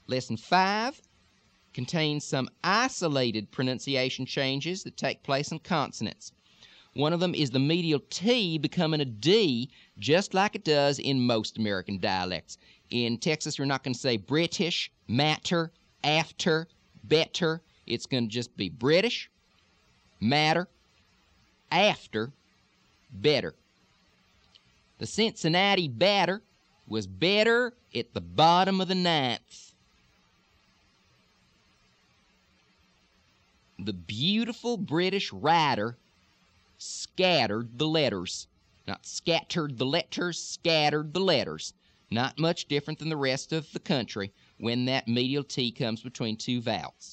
Lesson 5 contains some isolated pronunciation changes that take place in consonants. One of them is the medial T becoming a D, just like it does in most American dialects. In Texas, you're not going to say British, matter, after, better. It's going to just be British, matter, after, better. The Cincinnati batter was better at the bottom of the ninth. The beautiful British writer scattered the letters. Not scattered the letters, scattered the letters. Not much different than the rest of the country when that medial T comes between two vowels.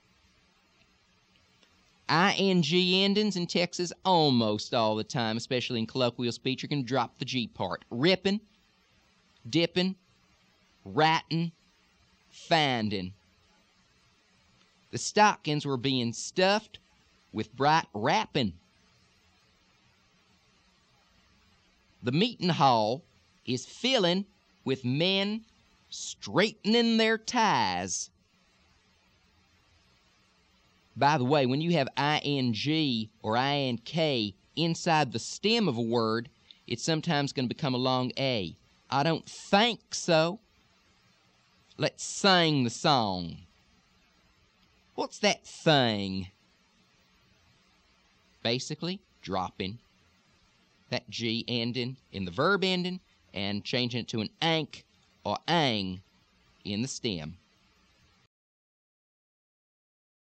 ing endings in Texas almost all the time, especially in colloquial speech, are going to drop the G part. Ripping, dipping, writing, finding. The stockings were being stuffed with bright wrapping. The meeting hall is filling with men straightening their ties. By the way, when you have ing or ink inside the stem of a word, it's sometimes going to become a long A. I don't think so. Let's sing the song. What's that thing? Basically, dropping that G ending in the verb ending and changing it to an ank or ang in the stem.